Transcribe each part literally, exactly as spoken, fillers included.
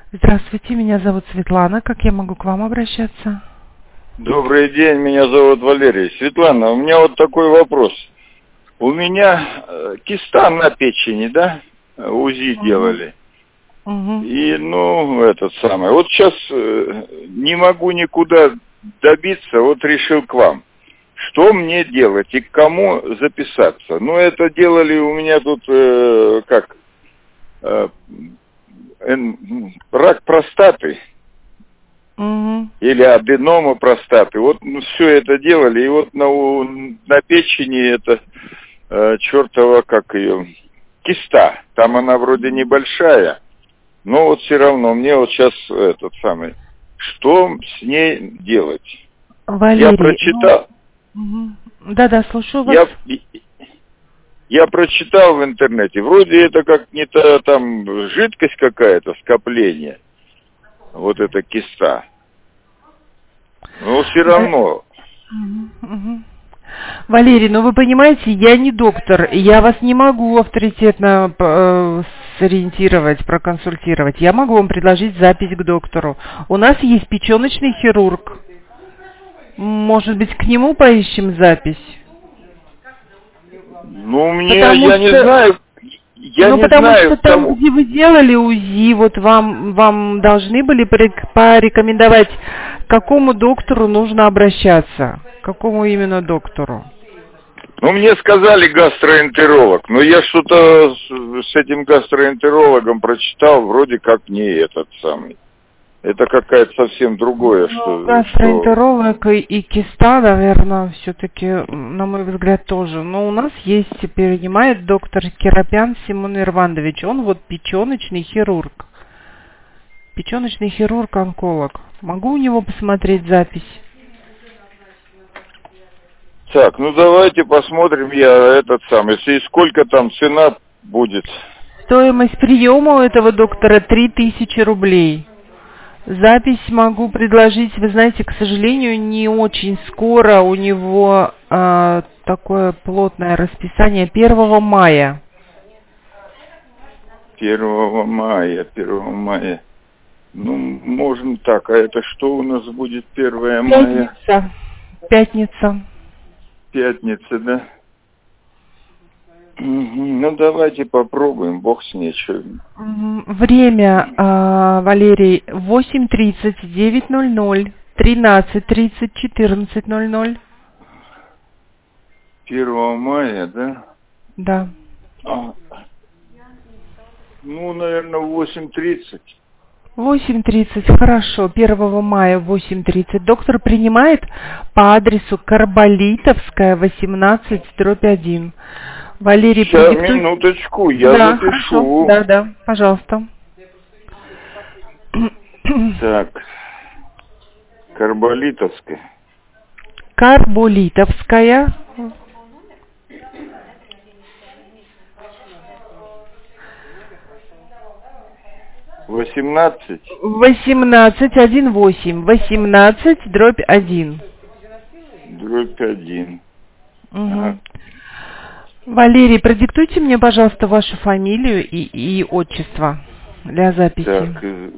Здравствуйте, меня зовут Светлана. Как я могу к вам обращаться? Добрый день, меня зовут Валерий. Светлана, у меня вот такой вопрос. У меня э, киста на печени, да? УЗИ Угу. делали. Угу. И, ну, этот самый. Вот сейчас э, не могу никуда добиться, вот решил к вам. Что мне делать и к кому записаться? Ну, это делали у меня тут, э, как, э, эн- рак простаты. Угу. Или аденома простаты. Вот ну, все это делали, и вот на, у- на печени это э, чертова, как ее, киста. Там она вроде небольшая, но вот все равно мне вот сейчас этот самый, что с ней делать? Я Валерий, ну... прочитал, Угу. Да-да, слушаю вас. я, я прочитал в интернете, вроде это как не то там жидкость какая-то, скопление, вот эта киста. Но все Ва- равно. Мгм, мгм. Валерий, ну вы понимаете, я не доктор, и я вас не могу авторитетно э, сориентировать, проконсультировать. Я могу вам предложить запись к доктору. У нас есть печеночный хирург. Может быть, к нему поищем запись? Ну, мне, Потому я не что, знаю, я ну не потому что знаю там, кого. где вы делали УЗИ, вот вам вам должны были порек- порекомендовать, к какому доктору нужно обращаться, к какому именно доктору. Ну, мне сказали гастроэнтеролог, но я что-то с, с этим гастроэнтерологом прочитал, вроде как не этот самый. Это какая-то совсем другое, Ну, что, что... гастроэнтеролог и, и киста, наверное, все-таки, на мой взгляд, тоже. Но у нас есть, принимает доктор Керапян Симон Ирвандович. Он вот печеночный хирург. Печеночный хирург-онколог. Могу у него посмотреть запись? Так, ну давайте посмотрим, я этот самый, и сколько там цена будет. Стоимость приема у этого доктора три тысячи рублей. Запись могу предложить, вы знаете, к сожалению, не очень скоро. У него а, такое плотное расписание первого мая. Первого мая, первого мая. Ну, можно так, а это что у нас будет первое мая? Пятница. Пятница. Пятница, да? Мгм. Ну, давайте попробуем, бог с ней, что. Мгм. Время, а, Валерий, восемь тридцать, девять ноль ноль, тринадцать тридцать, четырнадцать ноль ноль. Первого мая, да? Да. А, ну, наверное, в восемь тридцать. восемь тридцать, хорошо. Первого мая в восемь тридцать. Доктор принимает по адресу Карболитовская, восемнадцать, дробь один. Валерий, Сейчас, продиктуй. минуточку, я Да, хорошо. запишу. Да, да, пожалуйста. Так, Карболитовская. Карболитовская. восемнадцать. восемнадцать, один восемь. восемнадцать, дробь один. Дробь один. Угу. Ага. Валерий, продиктуйте мне, пожалуйста, вашу фамилию и, и отчество для записи. Так, э,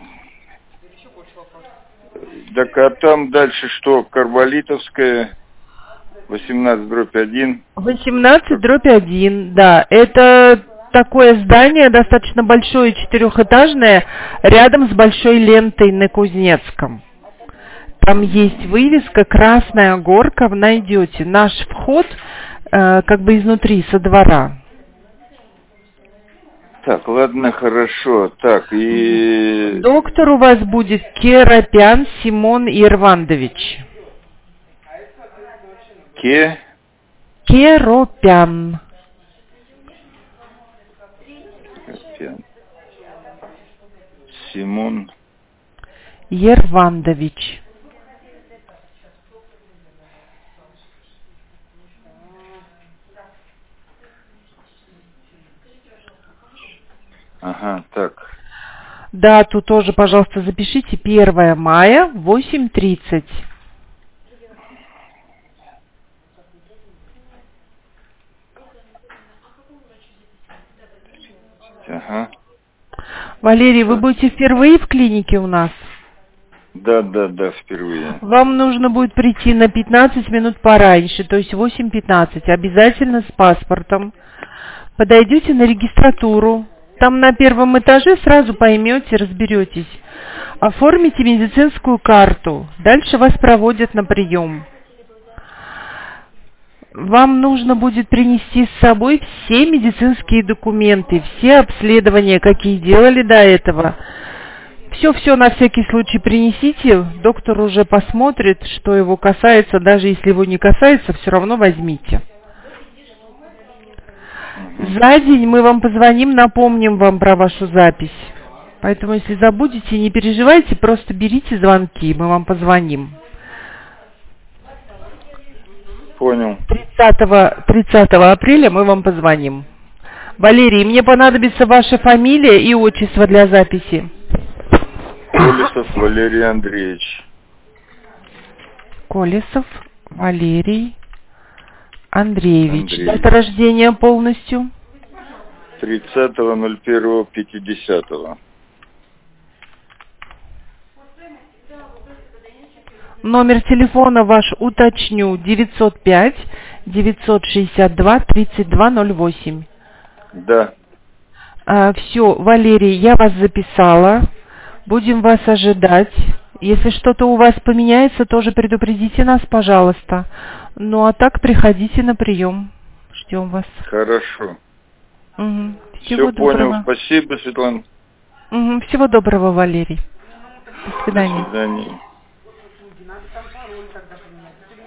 так, а там дальше что? Карболитовская, восемнадцать дробь один. восемнадцать дробь один, да. Это такое здание, достаточно большое, четырехэтажное, рядом с большой лентой на Кузнецком. Там есть вывеска «Красная горка», вы найдете. Наш вход э, как бы изнутри, со двора. Так, ладно, хорошо. Так, и... Доктор у вас будет Керапян Симон Ирвандович. Ке... Керопян. Симон... Ервандович. Ага, так. Дату тоже, пожалуйста, запишите. первое мая, восемь тридцать. Ага. Валерий, вы будете впервые в клинике у нас? Да, да, да, впервые. Вам нужно будет прийти на пятнадцать минут пораньше, то есть восемь пятнадцать, обязательно с паспортом. Подойдете на регистратуру, там на первом этаже сразу поймете, разберетесь. Оформите медицинскую карту, дальше вас проводят на прием. Вам нужно будет принести с собой все медицинские документы, все обследования, какие делали до этого. Все-все на всякий случай принесите, доктор уже посмотрит, что его касается, даже если его не касается, все равно возьмите. За день мы вам позвоним, напомним вам про вашу запись. Поэтому, если забудете, не переживайте, просто берите звонки, мы вам позвоним. Понял. тридцатого апреля мы вам позвоним. Валерий, мне понадобится ваша фамилия и отчество для записи. Колесов Валерий Андреевич. Колесов Валерий Андреевич. Андрей. Дата рождения полностью? тридцатого ноль первого пятидесятого. Номер телефона ваш уточню. девятьсот пять девятьсот шестьдесят два тридцать два ноль восемь. Да. А, все, Валерий, я вас записала. Будем вас ожидать. Если что-то у вас поменяется, тоже предупредите нас, пожалуйста. Ну а так приходите на прием. Ждем вас. Хорошо. Угу. Все понял. Спасибо, Светлана. Угу. Всего доброго, Валерий. До свидания. До свидания.